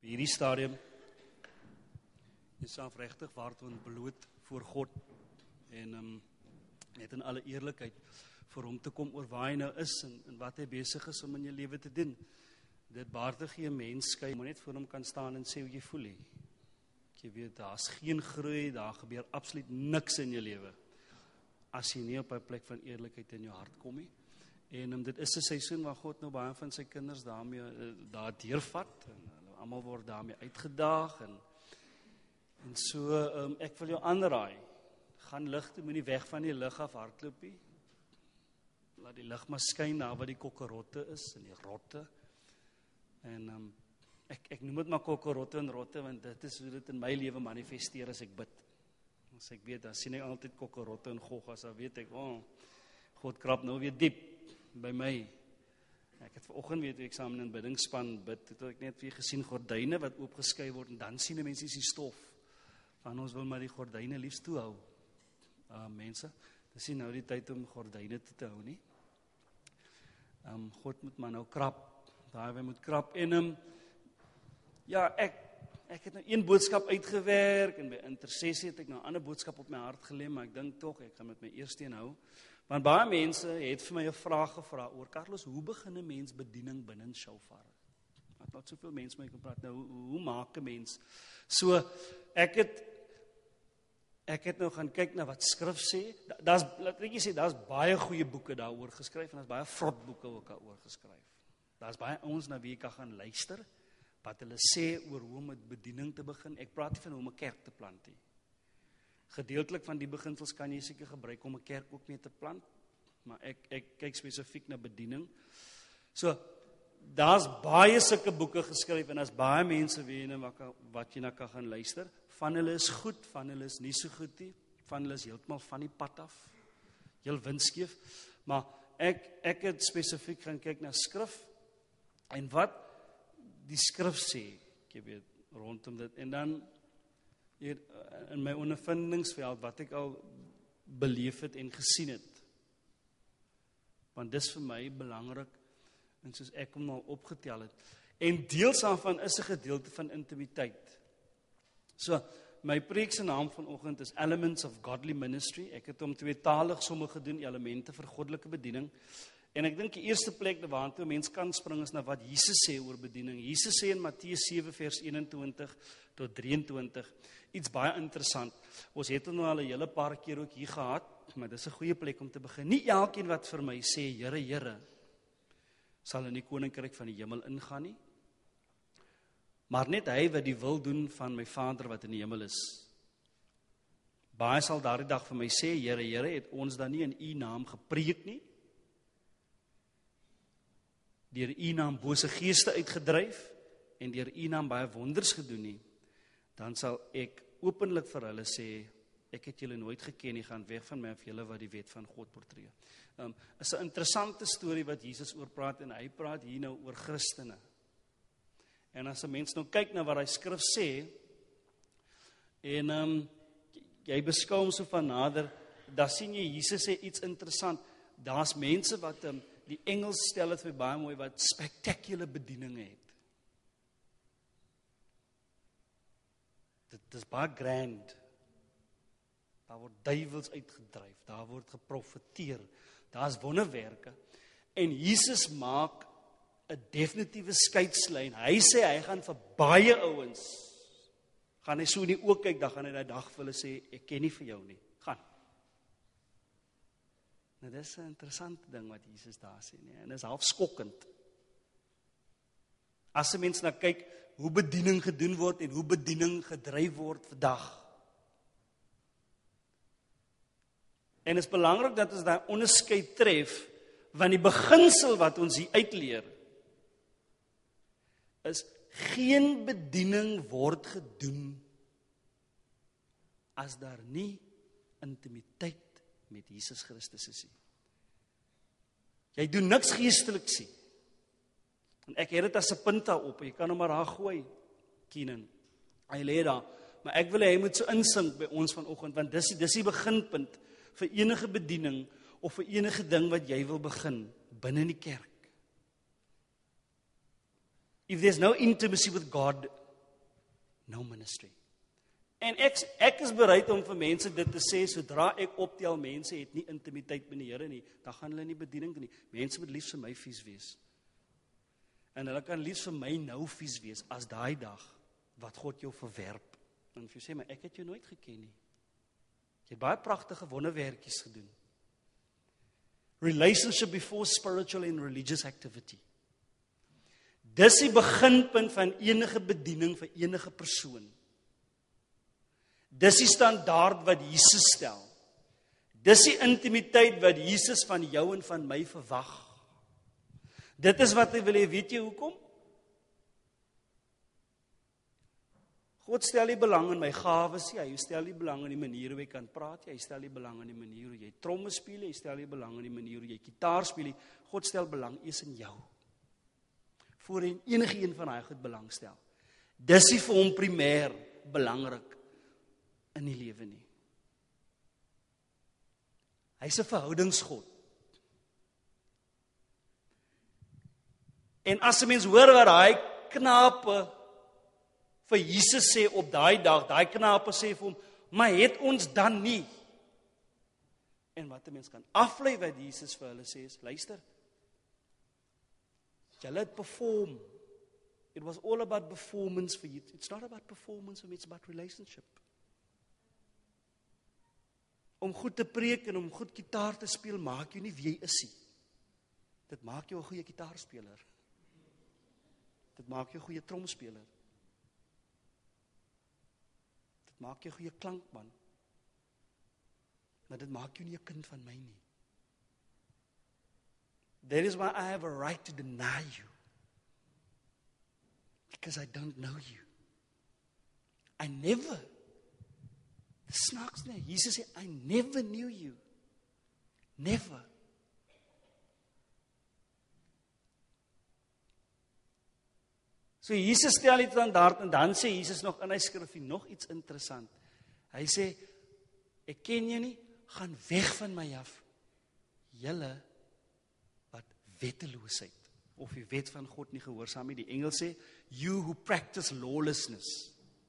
hierdie stadium jouself regtig waartoe bloot voor God en net in alle eerlikheid vir hom te kom oor waar hy nou is en wat hy besig is om in jou lewe te doen. Dit baartig jy 'n mens skei, maar net voor hom kan staan en sê hoe jy voel. Jy weet, daar's geen groei, daar gebeur absoluut niks in jou lewe as jy nie op 'n plek van eerlikheid in jou hart kom nie. En dit is 'n seisoen waar God nou baie van sy kinders daarmee daar deurvat en hulle almal word daarmee uitgedaag en so ek wil jou aanraai, gaan lig toe, moenie weg van die lig af hardloop nie. Laat die lig maar skyn daar waar die kokkerotte is en die rotte. En ek noem dit maar kokkerotte en rotte, want dit is hoe dit in my lewe manifesteer as ek bid. As ek weet, dan sien ek altyd kokkerotte en goggas, dan weet ek, God krap nou weer diep by my. Ek het vanoggend weet ek saam in biddingsspan bid, het ek net weer gesien gordyne wat oopgeskei word en dan sien mense die stof. Van ons wil maar die gordyne liefs toe hou. Mense, dis nie nou die tyd om gordyne te hou nie. God moet maar nou krap. Daai moet krap en ja, ek het nou een boodskap uitgewerk en by intersessie het ek nou 'n ander boodskap op my hart gelê, maar ek dink tog ek gaan met my eerste een hou. Want baie mense het vir my 'n vraag gevra oor Carlos, hoe begin 'n mens bediening binne Shofar? Ek het soveel mense met my gepraat. Nou hoe maak 'n mens? So ek het nou gaan kyk na wat skrif sê. Laat ek sê daar's baie goeie boeke daaroor geskryf en daar's baie vrot boeke ook daaroor geskryf. Daar's baie ouens na wie ek kan gaan luister wat hulle sê oor hoe om met bediening te begin. Ek praat nie van hoe om 'n kerk te plant nie. Gedeeltelik van die beginsels kan jy seker gebruik om 'n kerk ook mee te plant, maar ek kyk spesifiek na bediening. So, daar's baie sulke boeke geskryf en daar's baie mense wat jy na kan gaan luister. Van hulle is goed, van hulle is nie so goed nie. Van hulle is heeltemal van die pad af. Heel windskeef. Maar ek het spesifiek gaan kyk na skrif en wat die skrif sê, jy weet, rondom dit. En dan hier in my ondervindingsveld wat ek al beleef het en gesien het. Want dis vir my belangrik en soos ek hom al opgetel het. En deels daarvan is 'n gedeelte van intimiteit. So, my preek se naam vanoggend is Elements of Godly Ministry. Ek het hom tweetalig sommer gedoen, elemente vir goddelike bediening. En ek dink die eerste plek waartoe 'n mens kan spring is na wat Jesus sê oor bediening. Jesus sê in Matteus 7 vers 21 tot 23 iets baie interessant. Ons het hom nou al 'n hele paar keer ook hier gehad, maar dis 'n goeie plek om te begin. Nie elkeen wat vir my sê, Here, Here, sal in die koninkryk van die hemel ingaan nie, maar net hy wat die wil doen van my Vader wat in die hemel is. Baie sal daardie dag vir my sê, Here, Here, het ons dan nie in U naam gepreek nie? Deur U naam bose geeste uitgedryf en deur U naam baie wonders gedoen nie, dan sal ek openlik vir hulle sê, ek het julle nooit geken nie, gaan weg van my of julle wat die wet van God oortree. Is 'n interessante storie wat Jesus oor praat en hy praat hier nou oor Christene. En as 'n mens nou kyk na wat hy skrif sê en jy beskou hom so van nader, dan sien jy Jesus sê iets interessant. Daar's mense wat die Engels stel dit vir baie mooi wat spectacular bedieninge het. Dit is baie grand. Daar word duiwels uitgedryf, daar word geprofeteer, daar's wonderwerke. En Jesus maak 'n definitiewe skeidslyn. Hy sê hy gaan vir baie ouens, gaan hy so in die oë kyk, dan gaan hy daai dag vir hulle sê, ek ken nie vir jou nie, gaan. Nou dis 'n interessante ding wat Jesus daar sê, nee, en dis half skokkend. As 'n mens na kyk hoe bediening gedoen word en hoe bediening gedryf word vandag. En dit is belangrik dat ons daai onderskeid tref, want die beginsel wat ons hier uitleer is geen bediening word gedoen as daar nie intimiteit met Jesus Christus is nie. Jy doen niks geesteliks nie. En ek het dit as 'n punt daarop, jy kan hom maar daar gooi, Keenan. Hy lê daar, maar ek wil hy moet so insink by ons vanoggend, want dis die beginpunt vir enige bediening of vir enige ding wat jy wil begin binne in die kerk. If there's no intimacy with God, no ministry. En ek is bereid om vir mense dit te sê, sodra ek optel, mense het nie intimiteit met die Here nie, dan gaan hulle nie bediening doen nie. Mense moet liefs vir my vies wees. En hulle kan liefs vir my nou vies wees, as daai dag, wat God jou verwerp. En as jy sê, maar ek het jou nooit geken nie. Jy het baie pragtige wonderwerkies gedoen. Relationship before spiritual and religious activity. Dis die beginpunt van enige bediening vir enige persoon. Dis die standaard wat Jesus stel. Dis die intimiteit wat Jesus van jou en van my verwag. Dit is wat hy wil hê, weet jy hoekom? God stel nie belang in my gawes nie, hy stel nie belang in die manier hoe jy kan praat, hy stel nie belang in die manier hoe jy tromme speel, hy stel nie belang in die manier hoe jy gitaar speel, God stel belang eers in jou. Voor enige een van hy goed belang stel. Dis nie vir hom primêr belangrik in die lewe nie. Hy's 'n verhoudingsgod. En as 'n mens hoor wat daai knape vir Jesus sê op daai dag, daai knape sê vir hom, maar het ons dan nie? En wat 'n mens kan aflei wat Jesus vir hulle sê is, luister, julle het perform. It was all about performance for you. It's not about performance for me, it's about relationship. Om goed te preek en om goed gitaar te speel, maak jou nie wie jy is nie. Dit maak jou 'n goeie gitaarspeler. Dit maak jou 'n goeie tromspeler. Dit maak jou 'n goeie klankman. Maar dit maak jou nie 'n kind van my nie. That is why I have a right to deny you. Because I don't know you. I never. The snaaks nie. Jesus sê, I never knew you. Never. So Jesus stel die standaard en dan sê Jesus nog in hy skrif nog iets interessant. Hy sê, ek ken jou nie, gaan weg van my af. Julle wat wetteloosheid of die wet van God nie gehoorsaam nie. Die engel sê, you who practice lawlessness.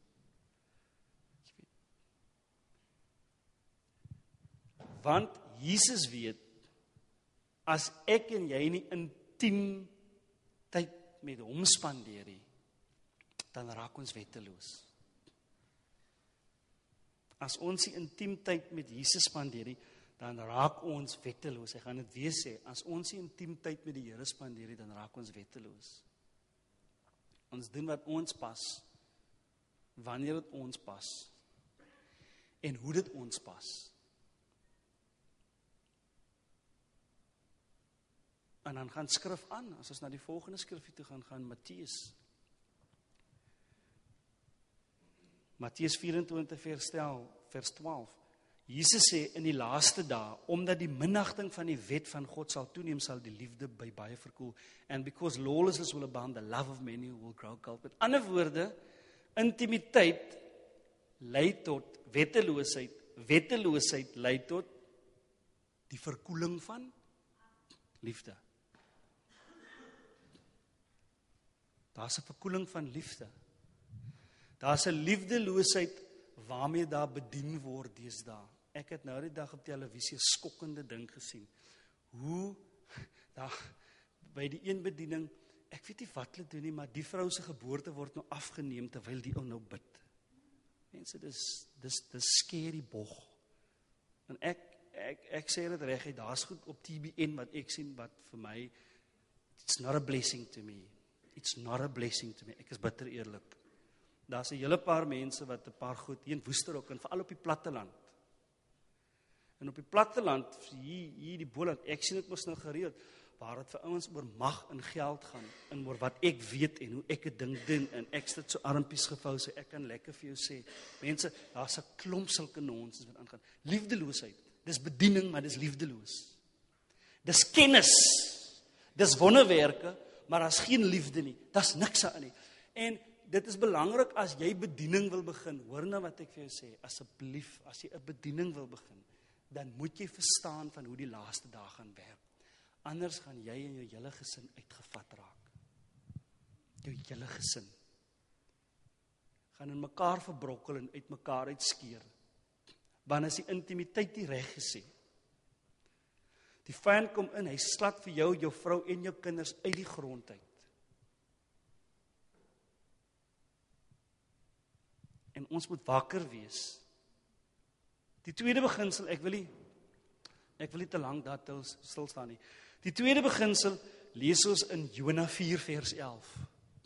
Want Jesus weet, as ek en jy nie intiem tyd met hom spandeer nie, dan raak ons wetteloos. As ons die intiem tyd met Jesus spandeer nie, dan raak ons wetteloos. Hy gaan dit weer sê, as ons die intiem tyd met die Here spandeer nie, dan raak ons wetteloos. Ons doen wat ons pas, wanneer dit ons pas, en hoe dit ons pas. En dan gaan skrif aan, as ons na die volgende skrifgie toe gaan Matteus. Matteus 24 vers 12. Jesus sê in die laaste dae, omdat die minagting van die wet van God sal toeneem, sal die liefde by baie verkoel. And because lawlessness will abound, the love of many will grow cold. Met ander woorde, intimiteit lei tot wetteloosheid. Wetteloosheid lei tot die verkoeling van liefde. Daar's 'n verkoeling van liefde. Daar's 'n liefdeloosheid waarmee daar bedien word deesdae. Ek het nou die dag op televisie 'n skokkende ding gesien. Hoe daar by die een bediening, ek weet nie wat hulle doen nie, maar die vrou se geboorte word nou afgeneem terwyl die ou nou bid. Mense, dis scary bog. En ek sê dit reguit, daar's goed op TBN wat ek sien wat vir my, it's not a blessing to me. It's not a blessing to me. Ek is bitter eerlik. Daar's 'n hele paar mense wat 'n paar goed hier in Woesterok en veral op die platteland. En op die platteland, hier die Boland, ek sien dit mos nou gereeld, waar dit vir ouens oor mag en geld gaan, en oor wat ek weet en hoe ek 'n ding doen, en ek sit so armpies gevou, so ek kan lekker vir jou sê, mense, daar's 'n klomp sulke nonsens wat aangaan. Liefdeloosheid, dis bediening, maar dis liefdeloos. Dis kennis, dis wonderwerke, maar daar's geen liefde nie, daar's niks aan nie. En dit is belangrik as jy bediening wil begin, hoor nou wat ek vir jou sê, asseblief, as jy 'n bediening wil begin, dan moet jy verstaan van hoe die laaste dae gaan werk. Anders gaan jy en jou hele gesin uitgevat raak. Jou hele gesin gaan in mekaar verbrokkel en uit mekaar uitskeer. Want as die intimiteit nie reg gesê. Die vyand kom in, hy slat vir jou, jou vrou en jou kinders uit die grond uit. En ons moet wakker wees. Die tweede beginsel, ek wil nie te lank daar stil staan nie. Die tweede beginsel lees ons in Jona 4 vers 11.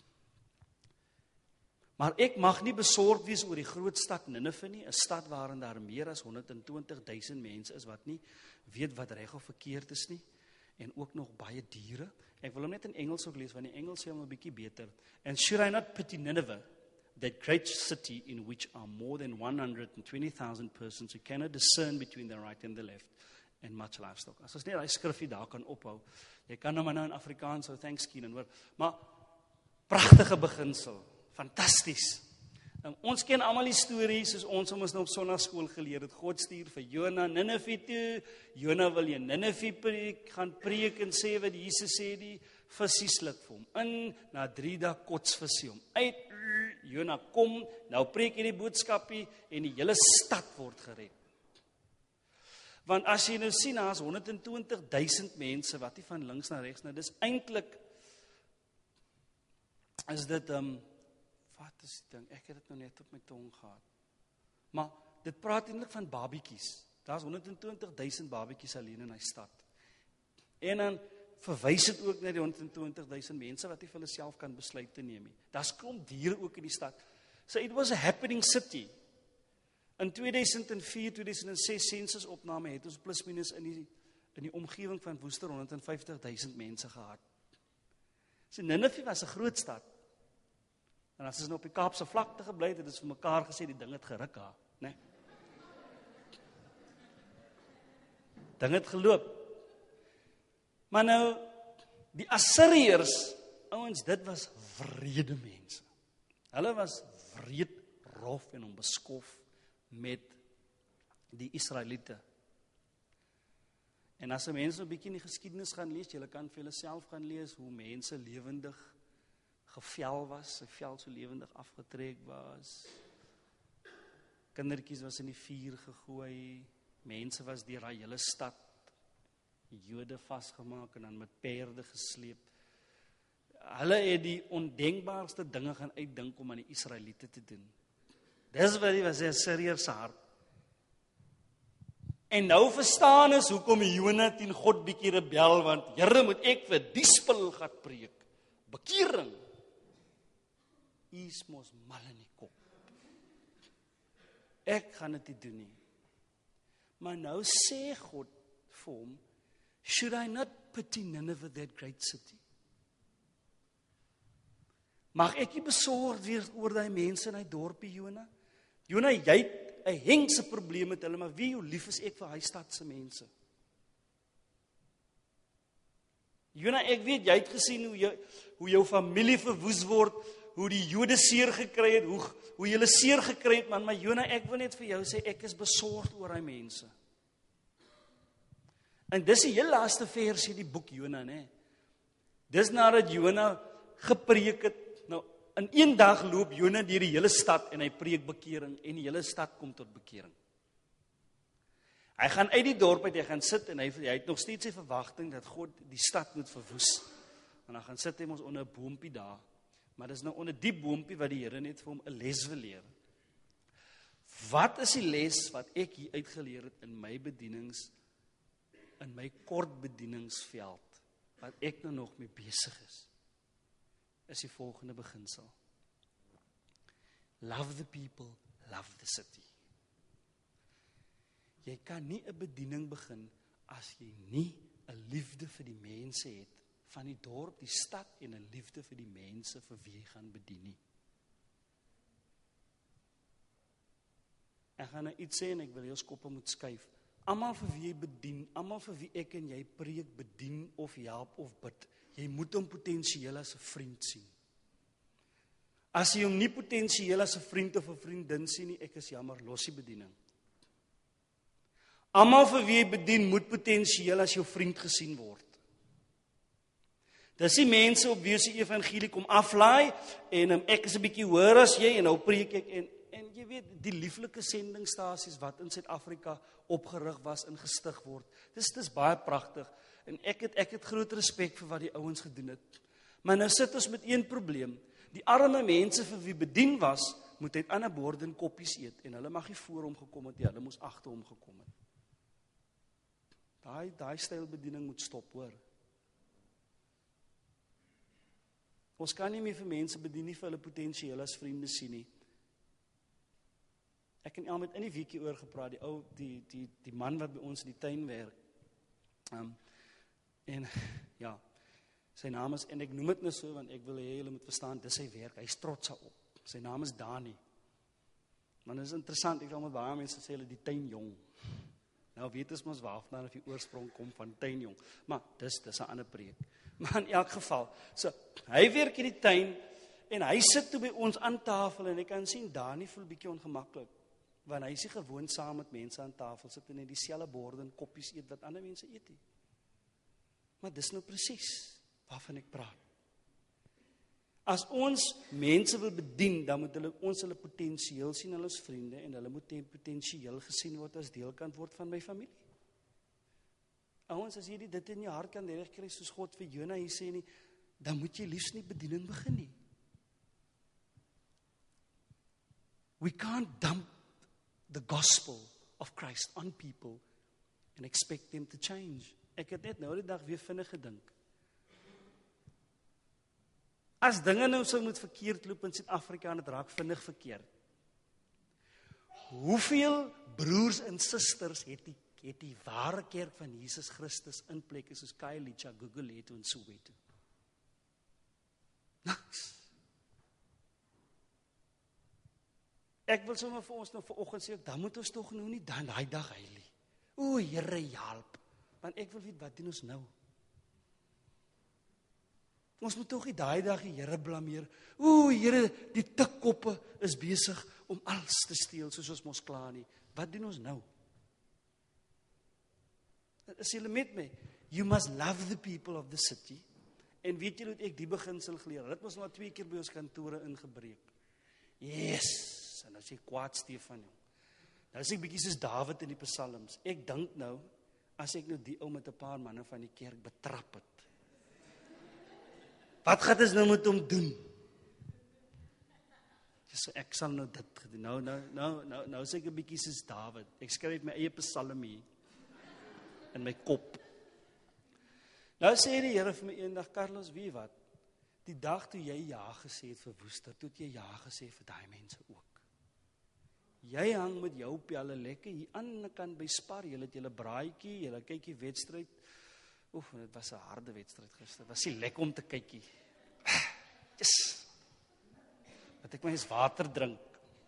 Maar ek mag nie besorgd wees oor die groot stad Nineve nie, 'n stad waarin daar meer as 120,000 mense is wat nie weet wat reg of verkeerd is nie, en ook nog baie diere. Ek wil hom net in Engels ook lees, want die Engels sê hom 'n bietjie beter. And should I not pity Nineveh, that great city in which are more than 120,000 persons who cannot discern between the right and the left, and much livestock. As ons net daai skrifgie daar kan ophou, jy kan hom nou in Afrikaans hou, thanks Keenan, hoor, maar pragtige beginsel, fantasties. Ons ken almal die stories, soos ons nou op sonnaarskool geleer het. God stuur vir Jona Nineve toe. Jona wil jy Nineve gaan preek en sê wat Jesus sê, die visie sluk vir hom in, na 3 dae kots visie hom uit. Jona kom, nou preek jy die boodskapie en die hele stad word gered. Want as jy nou sien, daar is 120,000 mense wat nie van links na regs nou, dis eintlik is dit wat is die ding? Ek het dit nou net op my tong gehad. Maar dit praat eintlik van babietjies. Daar's 120,000 babietjies alleen in hy stad. En dan verwys dit ook na die 120,000 mense wat nie vir hulle self kan besluit te neem nie. Daar's klomp diere ook in die stad. So it was a happening city. In 2004-2006 sensusopname het ons plus minus in die omgewing van Woester 150,000 mense gehad. So Nineve was 'n groot stad. En as ons nou op die Kaapse vlakte gebly het, het ons vir mekaar gesê die ding het geruk daar, né? Ding het geloop. Maar nou die Assiriërs, ouens, dit was wrede mense. Hulle was wreed, rof en onbeskof met die Israeliete. En as 'n mens 'n bietjie in die geskiedenis gaan lees, jy kan vir jouself gaan lees hoe mense lewendig gevel was, sy vel so lewendig afgetrek was. Kindertjies was in die vuur gegooi, mense was deur daai hele stad, Jode vasgemaak en dan met perde gesleep. Hulle het die ondenkbaarste dinge gaan uitdink om aan die Israeliete te doen. Dis wat die was 'n Assiriër se hart. En nou verstaan ons hoekom Jona teen God bietjie rebel, want Here, moet ek vir die spul gaan preek? Bekering. Is mos mal in die kop. Ek gaan dit nie doen nie. Maar nou sê God vir hom, should I not pity Nineveh, that great city? Mag ek nie besorgd wees oor die mense in die dorpie, Jona? Jona, jy het 'n hengse probleem met hulle, maar wie jou lief is ek vir hy stad se mense? Jona, ek weet, jy het gesien hoe jou familie verwoes word, hoe die Jode seer gekry het, hoe jy hulle seer gekry het, man, maar Jona, ek wil net vir jou sê, ek is besorgd oor hy mense. En dis die heel laaste versie die boek Jona, né? Dis nadat Jona gepreek het. Nou, in een dag loop Jona deur die hele stad en hy preek bekering en die hele stad kom tot bekering. Hy gaan uit die dorp uit, hy gaan sit en hy het nog steeds sy verwagting dat God die stad moet verwoes. En dan gaan sit hy ons onder 'n boompie daar. Maar dis nou onder die boompie wat die Here net vir hom 'n les wil leer. Wat is die les wat ek hier uitgeleer het in my bedienings, in my kort bedieningsveld, wat ek nou nog mee besig is die volgende beginsel. Love the people, love the city. Jy kan nie 'n bediening begin as jy nie 'n liefde vir die mense het van die dorp, die stad en 'n liefde vir die mense vir wie jy gaan bedien nie. Ek gaan nou iets sê en ek wil jou skoppe moet skuif. Almal vir wie jy bedien, almal vir wie ek en jy preek, bedien of help of bid, jy moet hom potensieel as 'n vriend sien. As jy hom nie potensieel as 'n vriend of 'n vriendin sien nie, ek is jammer, los die bediening. Almal vir wie jy bedien, moet potensieel as jou vriend gesien word. Dis die mense op wie se evangelie kom aflaai, en ek is 'n bietjie hoër as jy, en nou preek ek, en jy weet, die lieflike sendingstasies wat in Suid-Afrika opgerig was en gestig word, dis baie pragtig, en ek het groot respek vir wat die ouens gedoen het. Maar nou sit ons met een probleem, die arme mense vir wie bedien was, moet uit ander borde en koppies eet, en hulle mag nie voor hom gekom het, hulle moes agter hom gekom het. Daai styl bediening moet stop, hoor. Ons kan nie meer vir mense bedien nie vir hulle potensieel as vriende sien nie. Ek en Elm het in die weekie oor gepraat, die man wat by ons in die tuin werk. En ja, sy naam is, en ek noem dit nou so, want ek wil hê julle moet verstaan, dis sy werk, hy is trots daarop. Sy naam is Dani. Maar dit is interessant, ek sal met baie mense sê, hulle die tuinjong. Nou weet ons mos waarvan of die oorsprong kom van tuinjong. Maar dis 'n ander preek. Maar in elk geval, so, hy werk in die tuin, en hy sit toe by ons aan tafel, en ek kan sien, Dani voel bietjie ongemaklik, want hy is nie gewoon saam met mense aan tafel sit, en net dieselfde borde en koppies eet, wat ander mense eet nie. Maar dis nou presies waarvan ek praat. As ons mense wil bedien, dan moet ons hulle potensieel sien, hulle is vriende, en hulle moet potensieel gesien word as deel kan word van my familie. Ouens, as jy dit in jou hart kan regkry, soos God vir Jona hier sê nie, dan moet jy liefs nie bediening begin nie. We can't dump the gospel of Christ on people and expect them to change. Ek het net nou die dag weer vinnig gedink. As dinge nou sou moet verkeerd loop in Suid-Afrika, en dit raak vinnig verkeerd. Hoeveel broers en susters het die ware kerk van Jesus Christus in plekke soos Khayelitsha, Gugulethu en Soweto? Niks. Ek wil sommer vir ons nou vanoggend sê, dan moet ons tog nou nie daai dag heilie. O, Here, help. Want ek wil weet, wat doen ons nou? Ons moet tog nie daai dag die Here blameer. O, Here, die tikkoppe is besig om alles te steel, soos ons mos klaar nie. Wat doen ons nou? Is julle met my? You must love the people of the city. En weet julle hoe ek die beginsel geleer? Dit was nou 2 keer by ons kantore ingebreek. Yes! En as jy kwaad Stefan, nou is ek bietjie soos Dawid in die psalms. Ek dink nou, as ek nou die ou met 'n paar manne van die kerk betrap het, wat gaan ons nou met hom doen? So ek sal nou dit gedoen. Nou sê ek 'n bietjie soos Dawid. Ek skryf my eie psalm hier in my kop. Nou sê die Here vir my eendag, Carlos, wie wat? Die dag toe jy ja gesê het vir Woester, toe jy ja gesê vir daai mense ook. Jy hang met jou pelle lekker hier aan die kant by Spar, jy het julle braaitjie, julle kykie wedstryd. Oef, dit was 'n harde wedstryd gister. Was nie lekker om te kykie. Yes. Dat ek my eens water drink.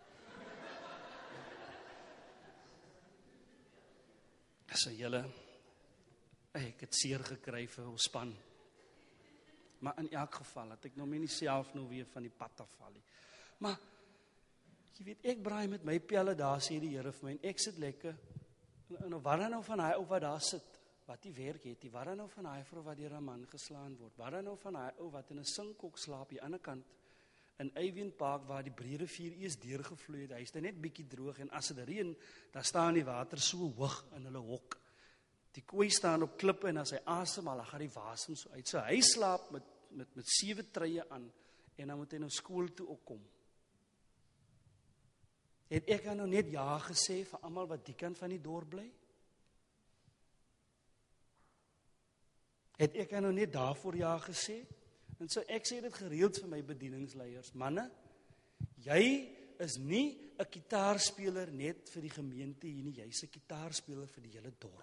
So julle, ek het seer gekry vir ons span. Maar in elk geval, het ek nou nie self nou weer van die pad afval nie. Maar, jy weet, ek braai met my pelle daar, sê die Here vir my, en ek sit lekker, en wat dan nou van hy ou wat daar sit, wat die werk het, wat dan nou van hy vrou wat deur 'n man geslaan word, wat dan nou van hy ou wat in 'n sinkhok slaap, hier aan die ander kant, in Eywyn Park, waar die Breë rivier eers deurgevloei het, hy is net bietjie droog, en as dit reën, dan staan die water so hoog in hulle hok. Die koei staan op klippe, en as hy asemhaal, dan gaan die wasem so uit. So hy slaap met 7 treie aan, en dan moet hy nou skool toe ook kom. Het ek nou net ja gesê vir almal wat die kant van die dorp bly? Het ek nou net daarvoor ja gesê? En so ek sê dit gereeld vir my bedieningsleiers, manne, jy is nie 'n gitaarspeler net vir die gemeente hier nie, jy's 'n gitaarspeler vir die hele dorp.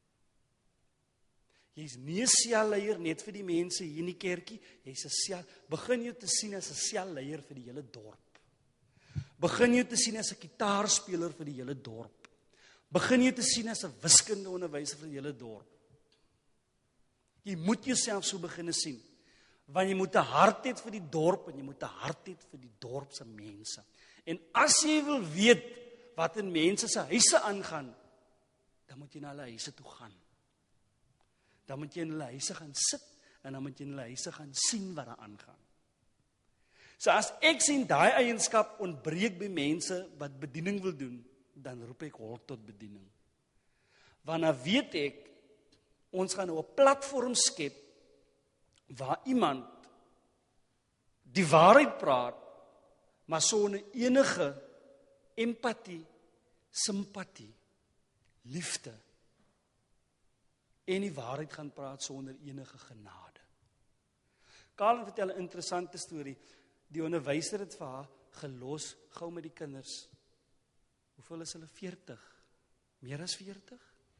Jy's nie 'n selleier net vir die mense hier in die kerkie, jy's 'n sel, begin jou te sien as 'n selleier vir die hele dorp. Begin jou te sien as 'n gitaarspeler vir die hele dorp. Begin jou te sien as 'n wiskundeonderwyser vir die hele dorp. Jy moet jouself so begin sien. Want jy moet 'n hart hê vir die dorp, en jy moet 'n hart hê vir die dorp se mense. En as jy wil weet wat in mense se huise aangaan, dan moet jy na hulle huise toe gaan. Dan moet jy in hulle huise gaan sit, en dan moet jy in hulle huise gaan sien wat daar aangaan. So as ek sien daai eienskap ontbreek by mense wat bediening wil doen, dan roep ek hol tot bediening. Want dan weet ek, ons gaan nou 'n platform skep waar iemand die waarheid praat, maar sonder enige empatie, simpatie, liefde en die waarheid gaan praat sonder enige genade. Karen vertel 'n interessante storie. Die onderwyser het vir haar gelos gou met die kinders. Hoeveel is hulle? 40? Meer as 40?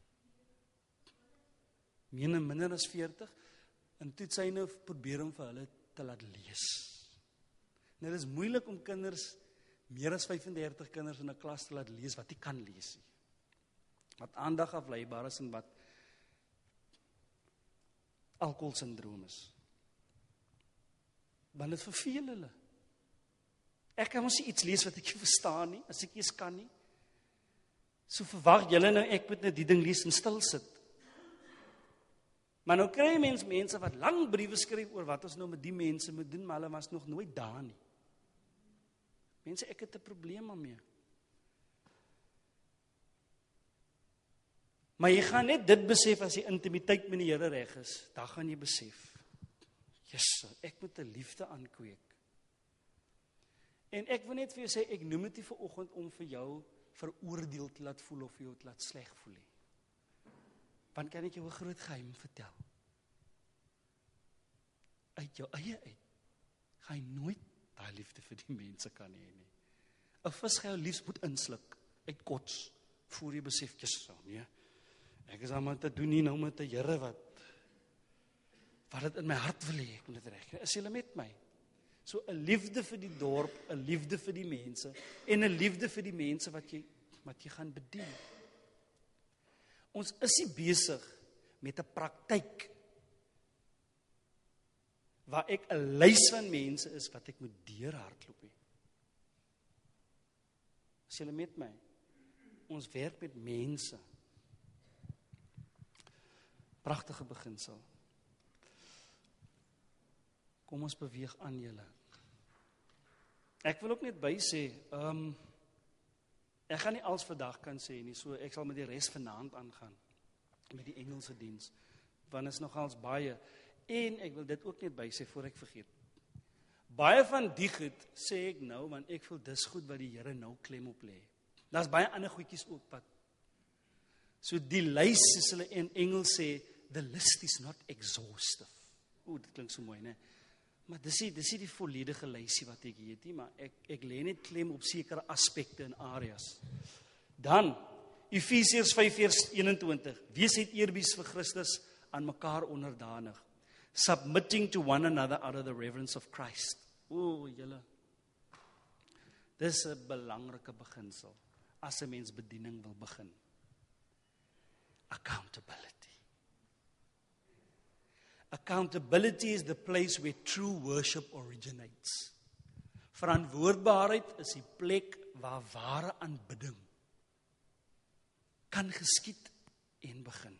Minder as 40. En toe het sy nou probeer om vir hulle te laat lees. Nou, dit is moeilik om kinders, meer as 35 kinders in 'n klas te laat lees wat nie kan lees nie. Wat aandag afleibaar is en wat alkoholsindroom is. Want dit verveel hulle. Ek kan mos nie iets lees wat ek nie verstaan nie, as ek eers kan nie. So verwag julle nou, ek moet net die ding lees en stil sit. Maar nou kry jy mense wat lang briewe skryf oor wat ons nou met die mense moet doen, maar hulle was nog nooit daar nie. Mense, ek het 'n probleem daarmee. Maar jy gaan net dit besef as jy intimiteit met die Here reg is, dan gaan jy besef, Jesus, ek moet 'n liefde aankweek. En ek wil net vir jou sê, ek noem dit nie vanoggend om vir jou veroordeel te laat voel of vir jou te laat sleg voel nie. Want kan ek jou 'n groot geheim vertel? Uit jou eie uit, gaan jy nooit daai liefde vir die mense kan hê nie. 'n Vis gaan jou liefs moet insluk, uit kots, voor jy besef, Jesus, nee, ek is aan te doen nie nou met 'n Here wat dit in my hart wil hê, ek moet dit reg kry. Is julle met my? So 'n liefde vir die dorp, 'n liefde vir die mense, en 'n liefde vir die mense wat jy gaan bedien. Ons is nie besig met 'n praktyk waar ek 'n lys van mense is wat ek moet deurhardloop nie. Is julle met my? Ons werk met mense. Pragtige beginsel. Kom ons beweeg aan julle. Ek wil ook net by sê, ek gaan nie als vandag kan sê nie, so ek sal met die res vanaand aangaan, met die Engelse diens, want is nogals baie, en ek wil dit ook net by sê, voor ek vergeet. Baie van die goed, sê ek nou, want ek voel dis goed wat die Here nou klem op lê. Daar's baie ander goedjies ook wat. So die lys, soos hulle in Engels sê, the list is not exhaustive. Dit klink so mooi, né? Maar dis nie die volledige lysie wat ek het nie, maar ek lê net klem op sekere aspekte en areas. Dan, Efesiërs 5:21, wees het eerbies vir Christus aan mekaar onderdanig, submitting to one another out of the reverence of Christ. Julle, dis 'n belangrike beginsel, as 'n mens bediening wil begin. Accountability. Accountability is the place where true worship originates. Verantwoordbaarheid is die plek waar ware aanbidding kan geskied en begin.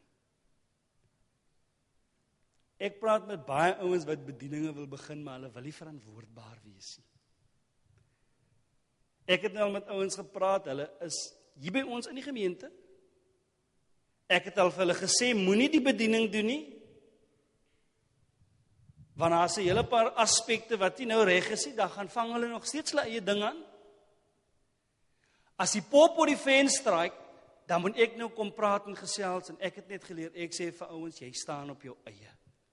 Ek praat met baie ouens wat bedieninge wil begin, maar hulle wil nie verantwoordbaar wees nie. Ek het nou met ouens gepraat, hulle is hier by ons in die gemeente. Ek het al vir hulle gesê, moenie die bediening doen nie, want as 'n hele paar aspekte wat nie nou reg is nie, dan gaan vang hulle nog steeds hulle eie ding aan. As die pop op die venster draai, dan moet ek nou kom praat en gesels, en ek het net geleer, ek sê vir ouens, jy staan op jou eie.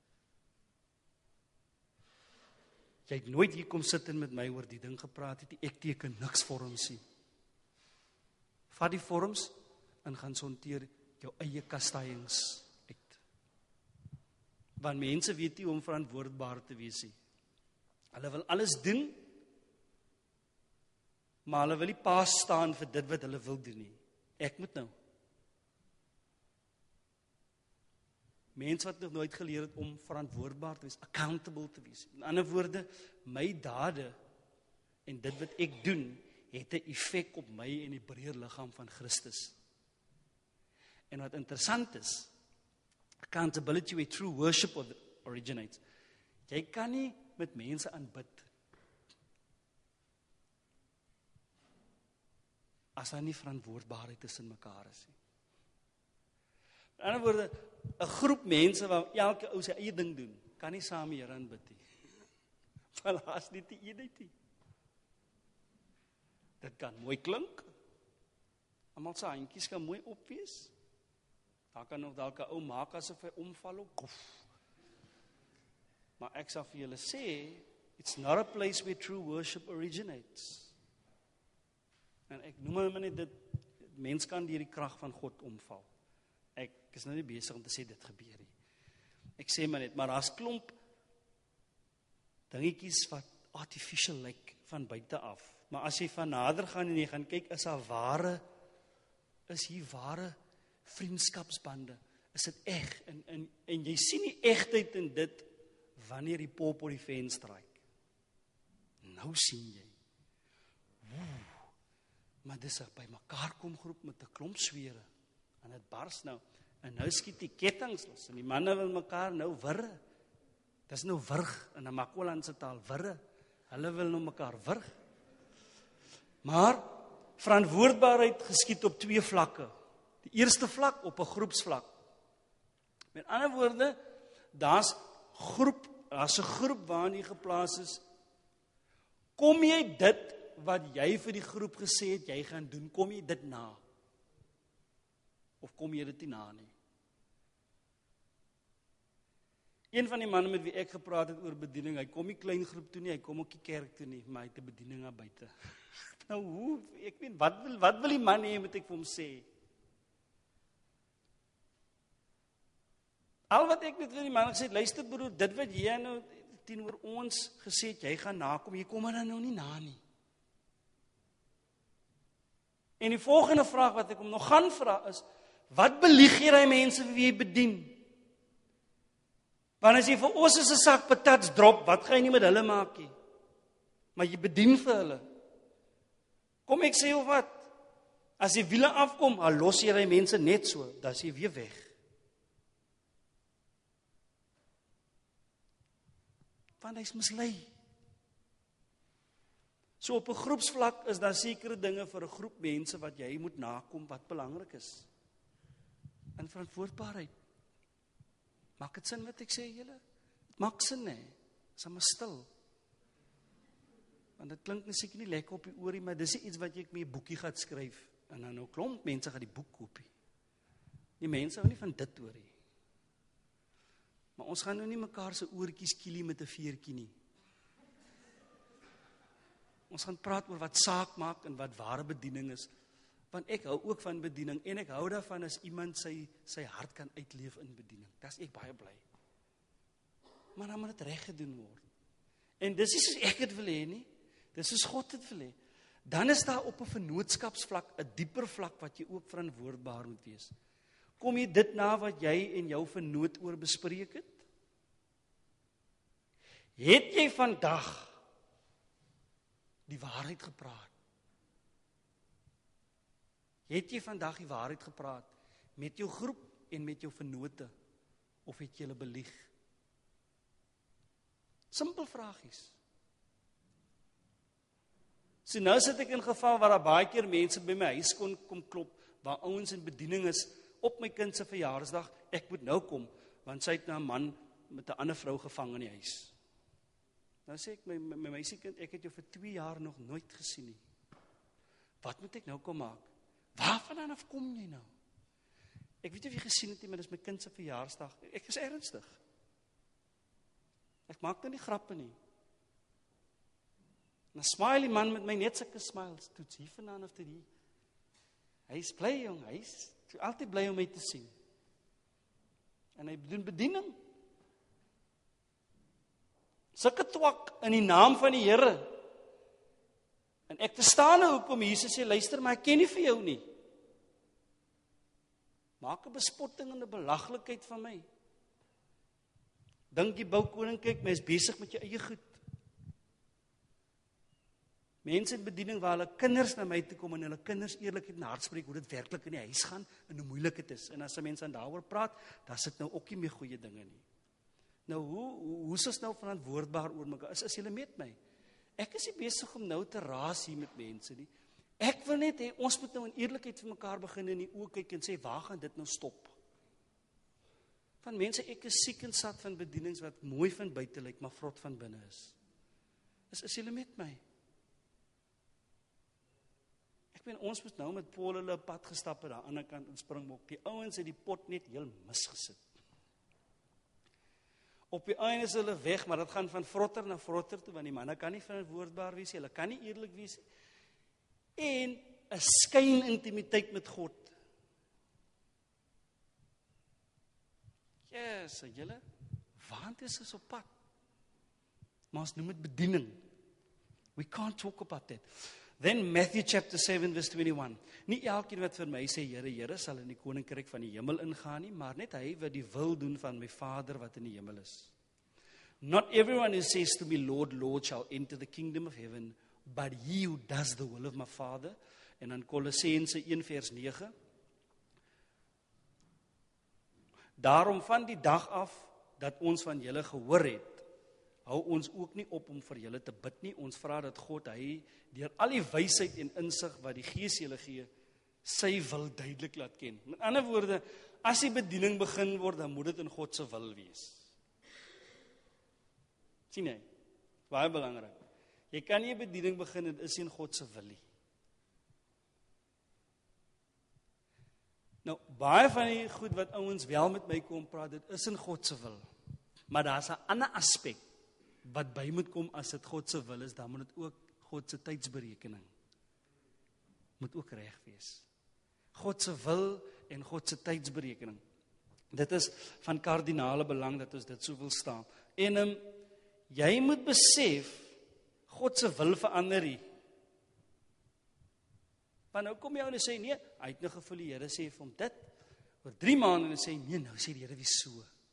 Jy het nooit hier kom sit en met my oor die ding gepraat het, ek teken niks vorms nie. Vat die vorms en gaan sonteer jou eie kastiings uit. Want mense weet nie om verantwoordbaar te wees nie. Hulle wil alles doen, maar hulle wil nie pas staan vir dit wat hulle wil doen nie. Ek moet nou. Mense wat nog nooit geleer het om verantwoordbaar te wees, accountable te wees. In ander woorde, my dade en dit wat ek doen, het 'n effek op my en die breër liggaam van Christus. En wat interessant is, accountability where true worship originates. Jy kan nie met mense aanbid as daar nie verantwoordbaarheid tussen mekaar is nie. In ander woorde, 'n groep mense waar elke ou sy eie ding doen, kan nie saam die Here aanbid nie. Want daar is nie die eenheid nie. Dit kan mooi klink. Almal se handjies kan mooi opwees. Daar kan nog dalk 'n ou maak asof hy omval ook. Maar ek sal vir julle sê, it's not a place where true worship originates. En ek noem hom net dit, mens kan deur die krag van God omval. Ek is nou nie besig om te sê dit gebeur nie. Ek sê maar net, maar daar's klomp dingetjies wat artificial lyk van buite af. Maar as jy van nader gaan en jy gaan kyk, is hier ware vriendskapsbande. Is dit eg? En jy sien die egtheid in dit wanneer die pop op die venster draai. Nou sien jy. Maar dis 'n by mekaar kom groep met 'n klomp swere. En dit bars nou. En nou skiet die kettinge los. En die manne wil mekaar nou wirre. Dis nou wurg in 'n Makwalandse taal, wirre. Hulle wil nou mekaar wurg. Maar verantwoordbaarheid geskied op 2 vlakke. Die eerste vlak op 'n groepsvlak. Met ander woorde, daar's 'n groep waarin jy geplaas is. Kom jy dit wat jy vir die groep gesê het jy gaan doen, kom jy dit na? Of kom jy dit nie na nie? Een van die manne met wie ek gepraat het oor bediening, hy kom nie klein groep toe nie, hy kom ook nie kerk toe nie, maar hy het 'n bediening daar buite. Nou hoe, ek weet, wat wil die man hê, moet ek vir hom sê? Al wat ek net vir die man gesê het, luister broer, dit wat jy nou teenoor ons gesê het, jy gaan nakom, jy kom dan nou nie na nie. En die volgende vraag wat ek hom nog gaan vra is, wat belieg jy daai mense wie jy bedien? Want as jy vir ons is 'n sak patats drop, wat gaan jy nie met hulle maak nie? Maar jy bedien vir hulle. Kom ek sê of wat? As die wiele afkom, al los jy daai mense net so, dan is jy weer weg. Want hy's mislei. So op 'n groepsvlak is daar sekere dinge vir 'n groep mense wat jy moet nakom wat belangrik is. In verantwoordbaarheid. Maak dit sin wat ek sê julle? Dit maak sin hè. Is maar stil. Want dit klink net seker nie lekker op die oorie, maar dis iets wat jy met 'n boekie gaan skryf en dan nou klomp mense gaan die boek koop. Die mense hou nie van dit hoor nie. Maar ons gaan nou nie mekaar se oortjies kielie met 'n veertjie nie. Ons gaan praat oor wat saak maak en wat ware bediening is. Want ek hou ook van bediening en ek hou daarvan as iemand sy hart kan uitleef in bediening. Daar's ek baie bly. Maar dan moet dit reg gedoen word. En dis nie soos ek dit wil hê nie. Dis soos God dit wil hê. Dan is daar op 'n vennootskapsvlak 'n dieper vlak wat jy ook verantwoordbaar moet wees. Kom jy dit na wat jy en jou vennoot oor bespreek het? Het jy vandag die waarheid gepraat? Het jy vandag die waarheid gepraat met jou groep en met jou vennote? Of het jy hulle belieg? Simpel vragies. So nou sit ek in 'n geval waar daar baie keer mense by my huis kom klop, waar ouens in bediening is, op my kind se verjaarsdag, ek moet nou kom, want sy het nou 'n man met 'n ander vrou gevang in die huis. Nou sê ek, my meisiekind, ek het jou vir 2 jaar nog nooit gesien nie. Wat moet ek nou kom maak? Waarvandaan af kom jy nou? Ek weet of jy gesien het nie, maar dis my kind se verjaarsdag. Ek is ernstig. Ek maak nou nie grappe nie. Dan smile die man met my net sulke smiles, toets hier vandaan of dit hier. Hy is bly jong, hy is altyd bly om my te sien. En hy doen bediening. Sulke twak in die naam van die Here. En ek verstaan nou hoekom Jesus sê, luister, maar ek ken nie vir jou nie. Maak 'n bespotting en 'n belaglikheid van my. Dink jy bou koninkryk, maar is besig met jou eie goed. Mense in bediening waar hulle kinders na my toe kom en hulle kinders eerlikheid en hartspreek hoe dit werklik in die huis gaan en hoe moeilik dit is. En as 'n mens aan daaroor praat, dan sit nou ook nie meer goeie dinge nie. Nou, hoe is ons nou verantwoordbaar oor mekaar? Is julle met my? Ek is nie besig om nou te raas hier met mense nie. Ek wil net hê, ons moet nou in eerlikheid vir mekaar begin in die oë kyk en sê, waar gaan dit nou stop? Van mense, ek is siek en sat van bedienings wat mooi van buite lyk, maar vrot van binne is. Is julle met my? Ek meen, ons moet nou met Paul hulle pad gestap aan die ander kant in Springbok. Die ouens het die pot net heel misgesit. Op die einde is hulle weg, maar dit gaan van vrotter na vrotter toe, want die manne kan nie verantwoordbaar wees, hulle kan nie eerlik wees. En 'n skyn intimiteit met God. Yes, julle, want is ons op pad. Maar ons noem dit bediening. We can't talk about that. Then Matthew chapter 7 verse 21. Nie elkeen wat vir my sê, Here, Here, sal in die koninkryk van die hemel ingaan nie, maar net hy wat die wil doen van my Vader wat in die hemel is. Not everyone who says to me, Lord, Lord, shall enter the kingdom of heaven, but he who does the will of my Father. En dan Kolossense 1 vers 9. Daarom van die dag af dat ons van julle gehoor het, hou ons ook nie op om vir julle te bid nie. Ons vra dat God, hy deur al die wysheid en insig wat die Gees julle gee, sy wil duidelik laat ken. Met ander woorde, as die bediening begin word, dan moet dit in God se wil wees. Sien jy? Baie belangrik. Jy kan nie 'n bediening begin en is in God se wil nie. Nou, baie van die goed wat ouens wel met my kom praat, dit is in God se wil. Maar daar's 'n ander aspek wat by moet kom as dit God se wil is, dan moet dit ook God se tydsberekening moet ook reg wees. God se wil en God se tydsberekening. Dit is van kardinale belang dat ons dit so wil staan. En jy moet besef, God se wil verander nie. Maar nou kom jy en sê, nee, hy het nou gevoel die Here sê vir hom dit, oor 3 maande en sê, nee, nou sê die Here wie so.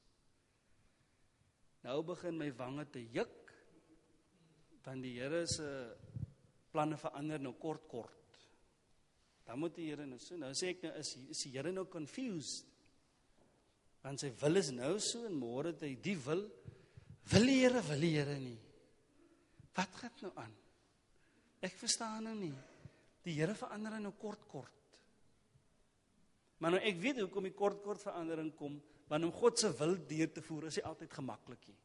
Nou begin my wange te juk, want die Here se planne verander nou kort. Dan moet die Here nou so, nou sê ek nou, is die Here nou confused? Want sy wil is nou so, en môre het hy die wil die Here nie. Wat gaan nou aan? Ek verstaan nou nie. Die Here verander nou kort. Maar nou ek weet hoekom die kort verandering kom, want om God se wil deur te voer is hy altyd gemaklik nie.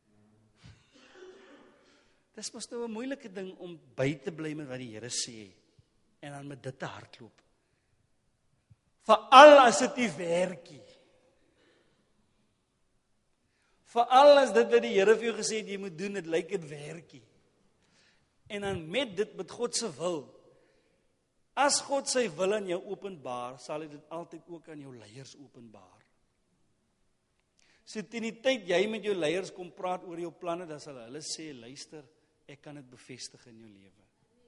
Dis mos nou 'n moeilike ding om by te bly met wat die Here sê en dan met dit te hardloop. Veral as dit nie werk nie. Veral as dit wat die Here vir jou gesê het jy moet doen, dit lyk dit werk nie. En dan met dit met God se wil. As God sy wil aan jou openbaar, sal hy dit altyd ook aan jou leiers openbaar. So teen die tyd jy met jou leiers kom praat oor jou planne, dan sal hulle sê, luister, ek kan dit bevestig in jou lewe.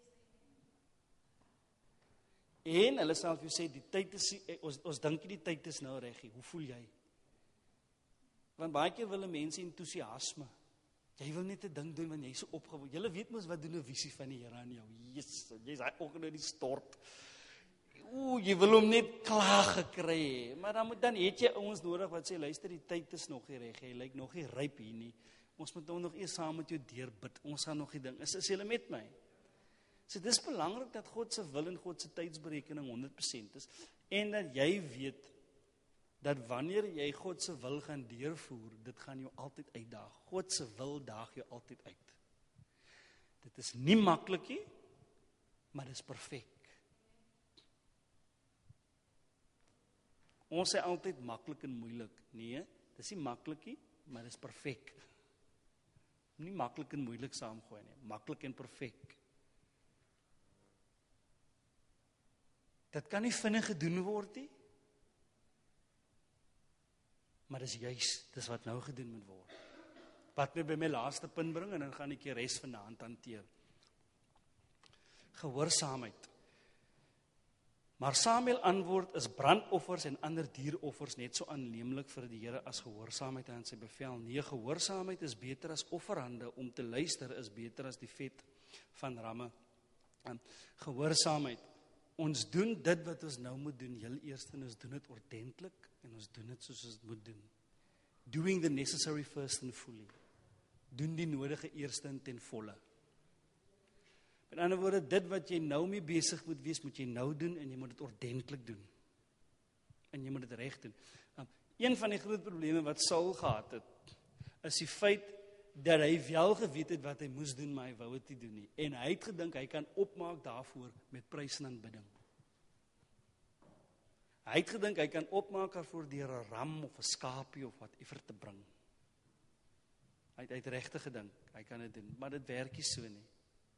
En hulle sal vir jou sê, die tyd is, ons dink die tyd is nou reg, hoe voel jy? Want baie keer wil mense entoesiasme. Jy wil net 'n ding doen, want jy is so opgewonde. Julle weet mos wat doen 'n visie van die Here aan jou. Jesus, jy's daai oggend in die stort. Jy wil hom net klaar gekry, maar dan het jy ouens nodig wat sê, luister, die tyd is nog nie reg, jy lyk nog nie ryp hier nie. Ons moet nog eers saam met jou deurbid. Ons gaan nog die ding. Is julle met my? So dis belangrik dat God se wil en God se tydsberekening 100% is en dat jy weet dat wanneer jy God se wil gaan deurvoer, dit gaan jou altyd uitdaag. God se wil daag jou altyd uit. Dit is nie maklik nie, maar dit is perfek. Ons sê altyd maklik en moeilik. Nee, dit is nie maklik nie, maar dit is perfek. Nie maklik en moeilik saamgooi nie, maklik en perfek. Dit kan nie vinnig gedoen word nie. Maar dis juis, dis wat nou gedoen moet word. Wat my by my laaste punt bring, en dan gaan ek die res vanaand hanteer. Gehoorsaamheid. Maar Samuel antwoord, is brandoffers en ander dieroffers net so aanneemlik vir die Here as gehoorsaamheid aan sy bevel? Nee, gehoorsaamheid is beter as offerhande, om te luister is beter as die vet van ramme. Gehoorsaamheid. Ons doen dit wat ons nou moet doen, heel eerst, en ons doen dit ordentlik, en ons doen dit soos ons dit moet doen. Doing the necessary first and fully. Doen die nodige eerste en ten volle. Met ander woorde, dit wat jy nou mee besig moet wees, moet jy nou doen en jy moet dit ordentlik doen. En jy moet dit reg doen. Een van die groot probleme wat Saul gehad het, is die feit dat hy wel geweet het wat hy moes doen, maar hy wou dit nie doen nie. En hy het gedink hy kan opmaak daarvoor met prys en aanbidding. Hy het gedink hy kan opmaak daarvoor deur 'n ram of 'n skapie of whatever te bring. Hy het regtig gedink hy kan dit doen, maar dit werk nie so nie.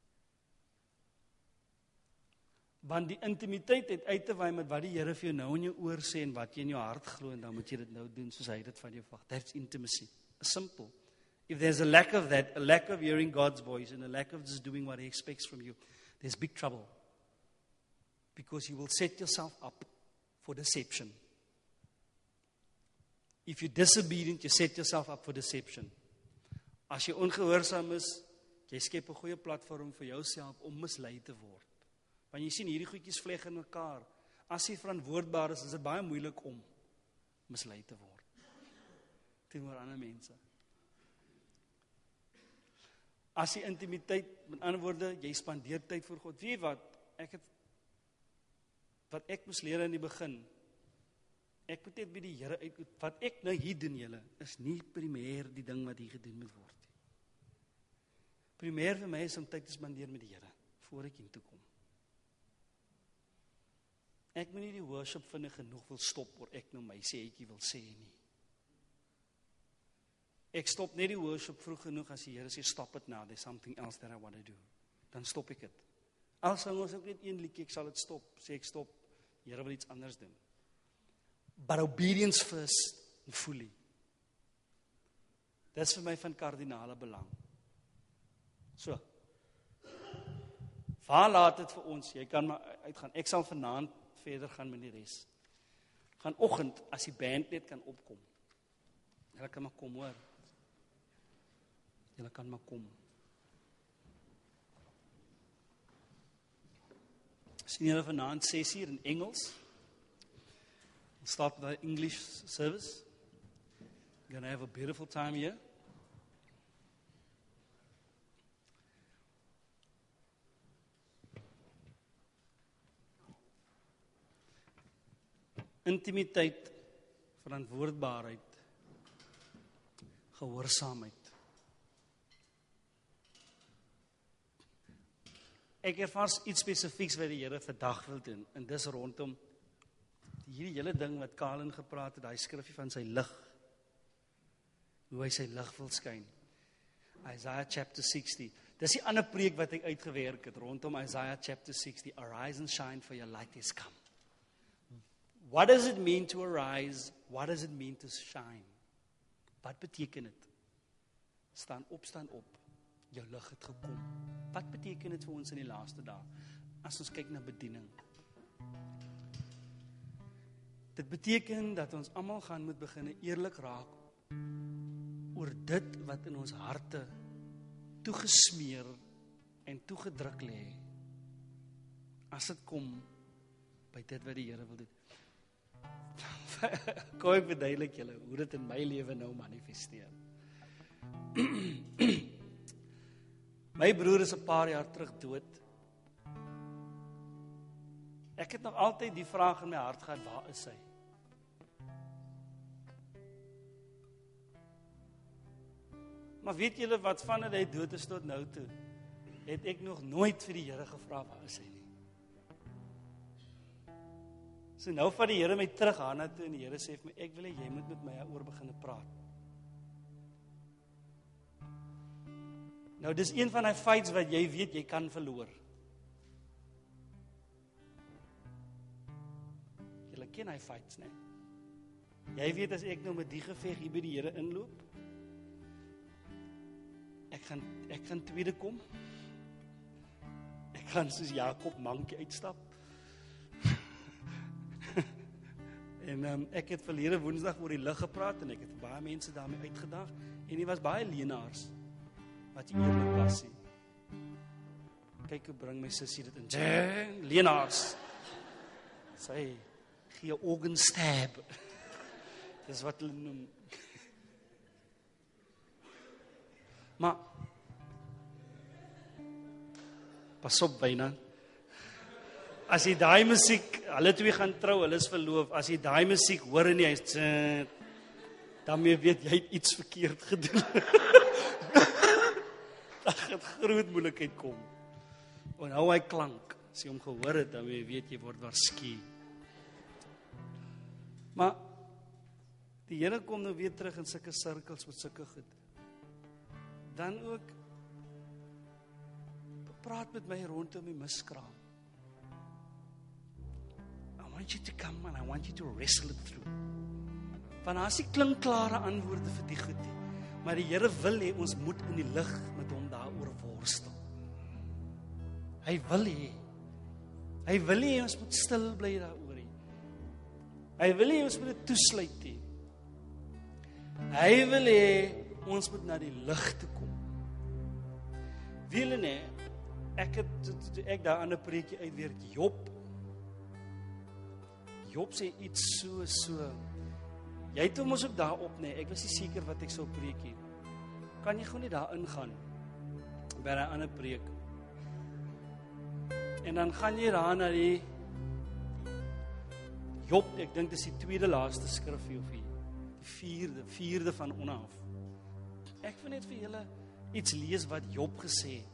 Want die intimiteit het uit te waai met wat die Here vir jou nou in jou oor sê en wat jy in jou hart glo, en dan moet jy dit nou doen soos hy dit van jou verwag. That's intimacy. Simple. If there's a lack of that, a lack of hearing God's voice and a lack of just doing what he expects from you, there's big trouble. Because you will set yourself up for deception. If you're disobedient, you set yourself up for deception. As jy ongehoorsaam is, jy skep 'n goeie platform vir jouself om mislei te word. Want jy sien hierdie goedjies vleg in mekaar. As jy verantwoordbaar is dit baie moeilik om mislei te word teenoor ander mense. As jy intimiteit, met ander woorde, jy spandeer tyd vir God. Weet wat ek moes leer in die begin, ek moet net by die Here uit, wat ek nou hier doen julle, is nie primêr die ding wat hier gedoen moet word nie. Primêr vir my is om tyd te spandeer met die Here, voor ek hiertoe kom. Ek moet nie die worship vinnig genoeg wil stop, oor ek nou my sêetjie wil sê nie. Ek stop net die worship vroeg genoeg, as die Here sê, stop it now, there's something else that I want to do. Dan stop ek het. Al sing ons ook net een liedjie, ek sal het stop, sê ek stop, die Here wil iets anders doen. But obedience first, and fully. Dit is vir my van kardinale belang. So, waar laat het vir ons, jy kan maar uitgaan, ek sal vanaand verder gaan met die res. Gaan oggend, as die band net kan opkom. Julle kan maar kom hoor. Julle kan maar kom. Sien julle vanaand 6:00 in Engels. We'll start with the English service. We're going to have a beautiful time here. Intimiteit, verantwoordbaarheid, gehoorsaamheid. Ek ervaar iets spesifieks wat die Here vandag wil doen, en dis rondom hierdie hele ding wat Kalen gepraat het, daai skrifgie van sy lig, hoe hy sy lig wil skyn. Isaiah chapter 60, dis die ander preek wat ek uitgewerk het, rondom Isaiah chapter 60, arise and shine for your light is come. What does it mean to arise? What does it mean to shine? Wat beteken dit? Staan op, jou lig het gekom. Wat beteken dit vir ons in die laaste dae? As ons kyk na bediening. Dit beteken dat ons almal gaan moet begin eerlik raak oor dit wat in ons harte toegesmeer en toegedruk lê. As dit kom by dit wat die Here wil doen. Kom ek verduidelik julle hoe dit in my lewe nou manifesteer. My broer is 'n paar jaar terug dood. Ek het nog altyd die vraag in my hart gehad, waar is hy? Maar weet julle wat, vandat hy dood is tot nou toe, het ek nog nooit vir die Here gevra, waar is hy nie? So nou vat die Here my terug aan toe en die Here sê vir my, ek wil hê jy moet met my oor begin praat. Nou dis een van die fights wat jy weet jy kan verloor. Julle ken hy fights, né? Jy weet as ek nou met die geveg hier by die Here inloop, ek gaan tweede kom. Ek gaan soos Jakob mankie uitstap. En ek het verlede Woensdag oor die lig gepraat en ek het baie mense daarmee uitgedaag en die was baie leenaars wat jy eerlik was nie. Kyk hoe bring my sussie dit in. Leenaars. Sy gee organ stab. Dis wat hulle noem. Maar pas op, Wynand. As jy daai musiek, hulle twee gaan trou, hulle is verloof, as jy daai musiek hoor in die huis, dan weet jy iets verkeerd gedoen. Dan gaan groot moeilikheid kom. En hou hy klank, as jy hom gehoor het, dan weet jy word waarsku. Maar die Here kom nou weer terug in sulke sirkels met sulke goed. Dan ook praat met my rondom die miskraam. I want you to come and I want you to wrestle it through. Want as die klinkklare antwoorde vir die goed nie, maar die Here wil hê ons moet in die lig met hom daaroor worstel. Hy wil hê ons moet stil bly daaroor hê. Hy wil hê ons moet dit toesluit hê. Hy wil hê ons moet na die lig toe kom. Wiele nie, ek daar aan 'n preekie uitwerk, Job sê iets so. Jy het hom ons ook daar op, nee, ek was nie seker wat ek sou preekie. Kan jy gewoon nie daar ingaan, by die ander preek. En dan gaan jy daar na die Job, ek dink dis die tweede laaste skrifgie of die vierde van onaf. Ek wil net vir julle iets lees wat Job gesê het.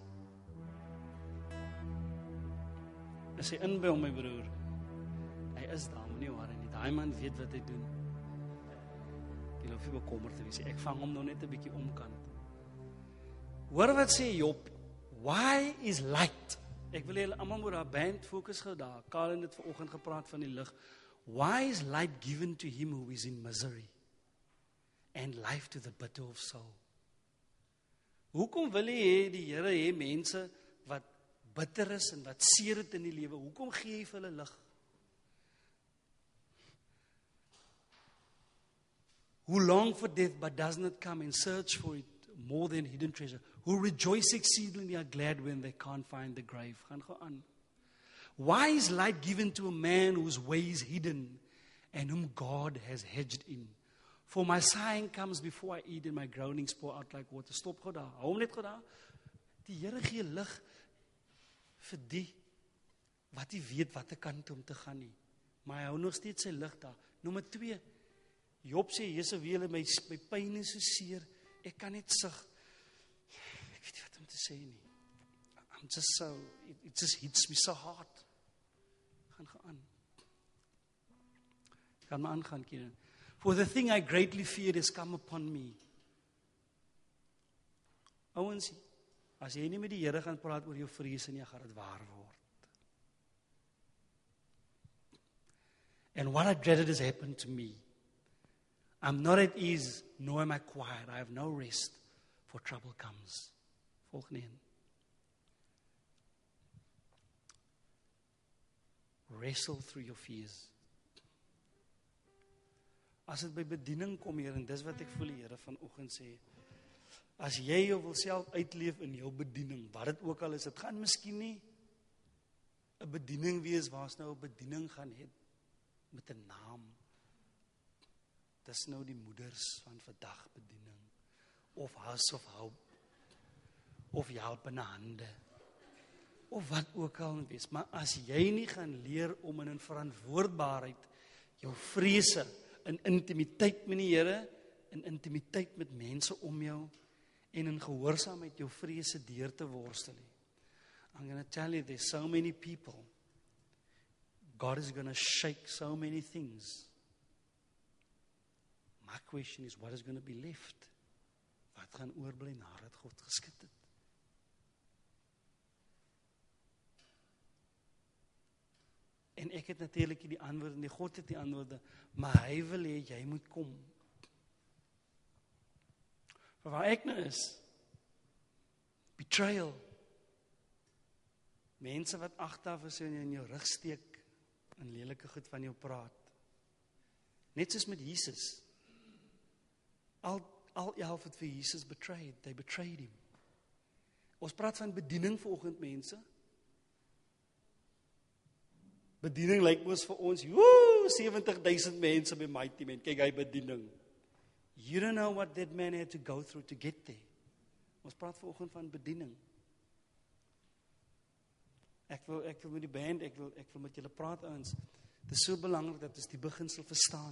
As hy in by hom, my broer, hy is daar, nie waar nie, daai man weet wat hy doen. Jy hoef nie bekommerd te wees, ek vang hom nou net 'n bietjie omkant. Hoor wat sê Job, why is light? Ek wil julle almal moet daar band fokus gou daar. Karel het vanoggend gepraat van die lig. Why is light given to him who is in misery and life to the bitter of soul? Hoekom wil hy hê die Here hê mense wat bitter is en wat seer het in die lewe? Hoekom gee hy vir hulle lig? Who long for death but does not come and search for it more than hidden treasure. Who rejoice exceedingly are glad when they can't find the grave. Gaan gou aan. Why is light given to a man whose way is hidden and whom God has hedged in? For my sighing comes before I eat and my groanings pour out like water. Stop gou daar. Hou hom net gou daar. Die Here gee lig vir die wat nie weet watter kant om te gaan nie. Maar hy hou nog steeds sy lig daar. Nommer 2. Job sê, Jesewele, my pyn is so seer, ek kan net sug. Ek weet nie wat om te sê nie. I'm just so, it just hits me so hard. Gaan aan. Gaan maar aangaan, kinderen. For the thing I greatly feared has come upon me. Ouens, as jy nie met die Here gaan praat oor jou vrese nie, gaan dit waar word. And what I dreaded has happened to me. I'm not at ease, nor am I quiet. I have no rest, for trouble comes. Volgende een. Wrestle through your fears. As dit by bediening kom, Here, en dis wat ek voel die Here vanoggend sê, as jy jou wil self uitleef in jou bediening, wat dit ook al is, dit gaan miskien nie 'n bediening wees waar ons nou 'n bediening gaan hê met 'n naam. Dis nou die moeders van vandag bediening, of House of Hope, of Helpende Hande, of wat ook al wees. Maar as jy nie gaan leer om in 'n verantwoordbaarheid jou vrese in intimiteit met die Here, in intimiteit met mense om jou, en in gehoorsaamheid jou vrese deur te worstel. I'm going to tell you, there's so many people. God is going to shake so many things. My question is, what is going to be left? Wat gaan oorbly nadat God geskit het? En ek het natuurlik die antwoorde, nie God het die antwoorde, maar hy wil hê jy moet kom. Maar waar ek nou is, betrayal. Mense wat agteraf is en in jou rug steek en lelike goed van jou praat. Net soos met Jesus. Al 11 het vir Jesus betrayed. They betrayed him. Ons praat van bediening vanoggend, mense. Bediening lyk mos vir ons, 70,000 mense by Mighty Men. Kyk, hy bediening. You don't know what that man had to go through to get there. Ons praat vanoggend van bediening. Ek wil met die band, ek wil met julle praat, ouens. Dit is so belangrik dat ons die beginsel verstaan.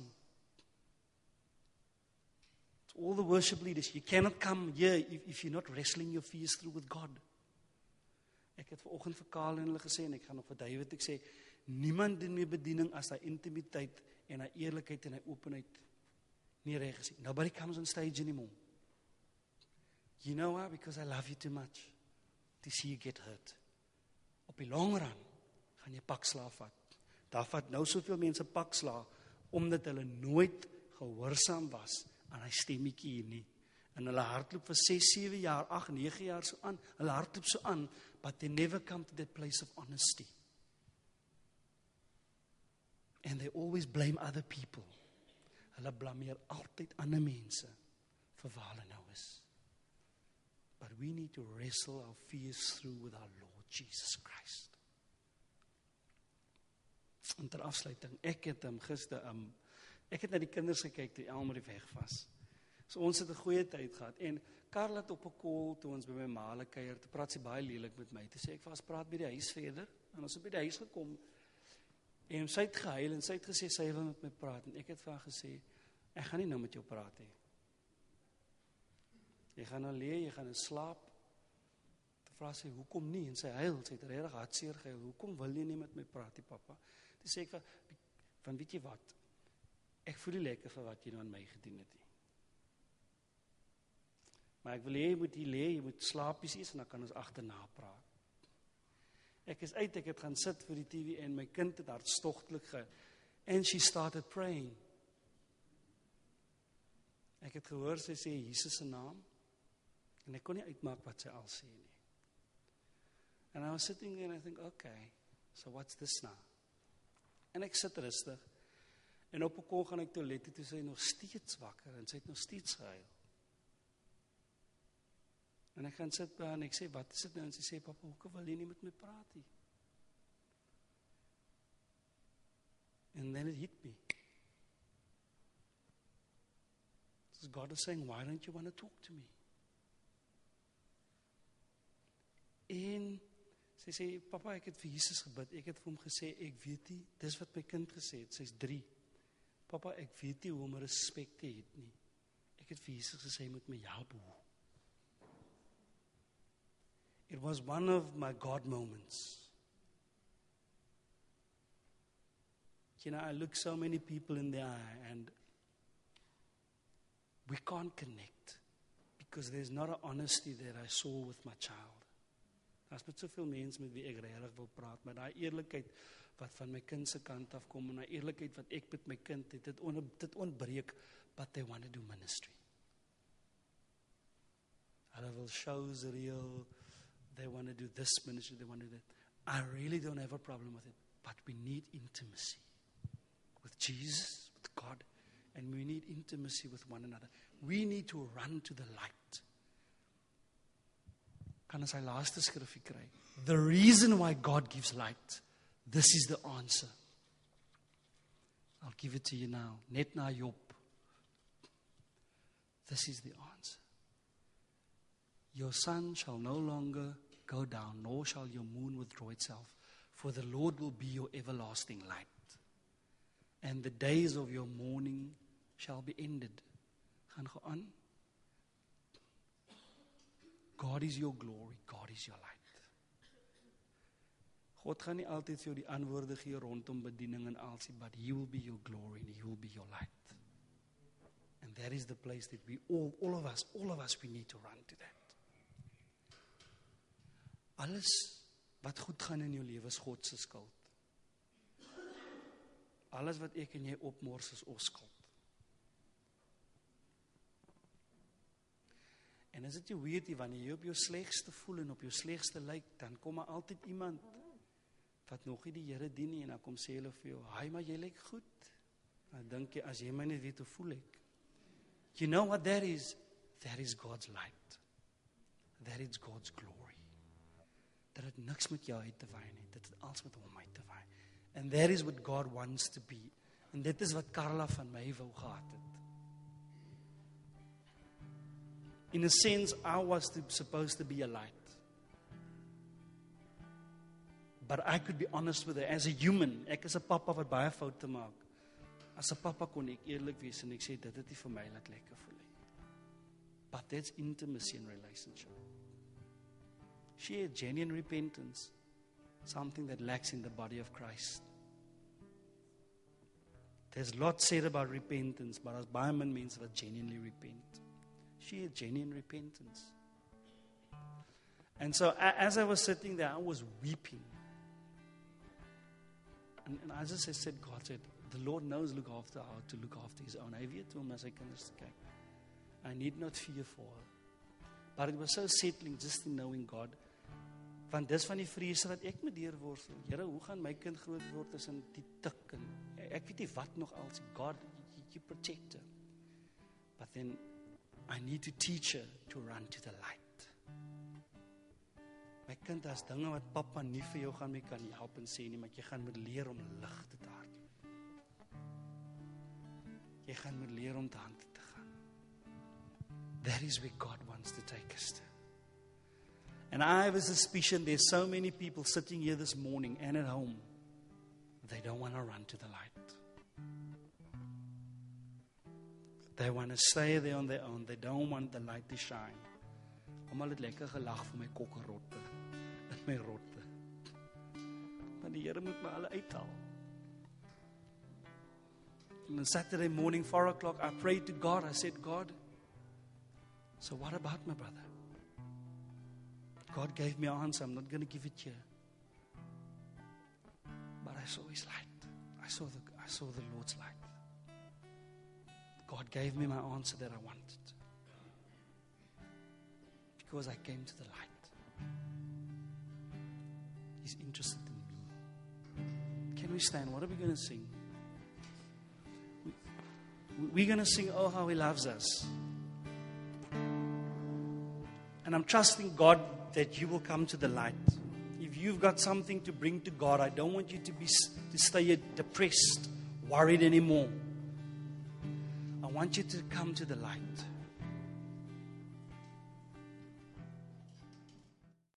To all the worship leaders, you cannot come here if you're not wrestling your fears through with God. Ek het vanoggend vir Karl en hulle gesê, en ek gaan nog vir David ek sê, niemand doen meer bediening as hy intimiteit en hy eerlikheid en hy openheid nie reg is. Nobody comes on stage anymore. You know why? Because I love you too much to see you get hurt. Op die long run gaan jy pakslaaf vat. Daar vat nou soveel mense pakslaaf omdat hulle nooit gehoorsaam was aan hy stemmetjie hier nie. En hulle hardloop vir 6, 7 jaar, 8, 9 jaar so aan. Hulle hardloop so aan, but they never come to that place of honesty. And they always blame other people. Hulle blameer altyd ander mense vir waar hulle nou is. But we need to wrestle our fears through with our Lord Jesus Christ. En ter afsluiting, ek het gister, ek het na die kinders gekyk toe Elmarie weg was. So ons het 'n goeie tyd gehad. En Karl het op 'n call toe ons by my ma hulle kuier, toe praat sy baie lelik met my. Toe sê ek vir haar, praat by die huis verder. En ons het by die huis gekom. En sy het gehuil en sy het gesê sy wil met my praat. En ek het vir haar gesê, ek gaan nie nou met jou praat nie. Jy gaan nou lê, jy gaan in slaap. Toe vra sy, hoekom nie? En sy huil, sy het regtig hartseer gehuil. Hoekom wil jy nie met my praat nie, pappa? Toe sê ek van weet jy wat? Ek voel nie lekker vir wat jy nou aan my gedoen het nie. Maar ek wil hê jy moet hier lê, jy moet slaapies eers en dan kan ons agterna praat. Ek is uit, ek het gaan sit vir die TV en my kind het hartstogtelik and she started praying. Ek het gehoor sy sê Jesus se naam en ek kon nie uitmaak wat sy al sê nie. And I was sitting there and I think, okay, so what's this now? En ek sit rustig en op 'n kol gaan ek toilet toe, sy nog steeds wakker en sy het nog steeds gehuil. En ek gaan sit by en ek sê, wat is dit nou? En sy sê, papa, hoekom wil jy nie met my praat nie? And then it hit me. So God is saying, why don't you want to talk to me? En sy sê, papa, ek het vir Jesus gebid. Ek het vir hom gesê, ek weet nie, dis wat my kind gesê het, sy's 3. Papa, ek weet nie hoe om respek te het nie. Ek het vir Jesus gesê, hy moet my help hoe. It was one of my God moments. You know, I look so many people in the eye and we can't connect because there's not an honesty that I saw with my child. Daar's met soveel mense met wie ek regtig wil praat, maar daai eerlikheid wat van my kind se kant af kom en daai eerlikheid wat ek met my kind het, dit ontbreek, but they want to do ministry. Hulle wil shows real. They want to do this ministry, they want to do that. I really don't have a problem with it. But we need intimacy with Jesus, with God, and we need intimacy with one another. We need to run to the light. Kan ons hy laaste skrifgie kry? The reason why God gives light, this is the answer. I'll give it to you now. Net na Job. This is the answer. Your sun shall no longer go down, nor shall your moon withdraw itself, for the Lord will be your everlasting light. And the days of your mourning shall be ended. Gaan gou aan. God is your glory, God is your light. God gaan nie altyd vir jou die antwoorde gee rondom bediening en alsie, but He will be your glory and He will be your light. And that is the place that we all of us, we need to run to that. Alles wat goed gaan in jou lewe is God se skuld. Alles wat ek en jy opmors is ons skuld. En as dit jy weet, wanneer jy op jou slegste voel en op jou slegste lyk, dan kom maar altyd iemand wat nog nie die Here dien nie en dan kom sê hulle vir jou, "Haai, maar jy lyk goed." Dan dink jy, as jy my net weet hoe voel ek. You know what that is? That is God's light. That is God's glory. Dat het niks met jou uit te waai nie, dit het alles met hom uit te waai. And that is what God wants to be. En dit is wat Carla van my wou gehad het. In a sense, I was supposed to be a light. But I could be honest with her. As a human, ek is 'n pappa wat baie foute maak. As 'n pappa kon ek eerlik wees en ek sê, dit het nie vir my laat lekker voel nie. But that's intimacy and relationship. She had genuine repentance. Something that lacks in the body of Christ. There's lots said about repentance, but as baie min mense wat genuinely repent. She had genuine repentance. And so as I was sitting there, I was weeping. And I just said, God said, the Lord knows how to look after His own. Hy weet hoe om na sy kinders te kyk. I need not fear for her. But it was so settling just in knowing God. Want dis van die vrese wat ek met deurworstel. Here, hoe gaan my kind groot word tussen die tik en ek weet nie wat nog als. God, you protect her. But then I need to teach her to run to the light. My kind, as dinge wat pappa nie vir jou gaan mee kan help en sê nie, maar jy gaan moet leer om lig te hardloop. Jy gaan moet leer om te hand te gaan. That is where God wants to take us to. And I have a suspicion there's so many people sitting here this morning and at home, they don't want to run to the light. They want to stay there on their own. They don't want the light to shine. Almal het lekker gelag vir my kokkerotte en my rotte. Maar die Here moet my alle uithaal. And on Saturday morning, 4 o'clock, I prayed to God. I said, God, so what about my brother? God gave me an answer. I'm not going to give it here. But I saw His light. I saw the Lord's light. God gave me my answer that I wanted. Because I came to the light. He's interested in me. Can we stand? What are we going to sing? We're going to sing, Oh, How He Loves Us. And I'm trusting God that you will come to the light. If you've got something to bring to God, I don't want you to stay depressed, worried anymore. I want you to come to the light.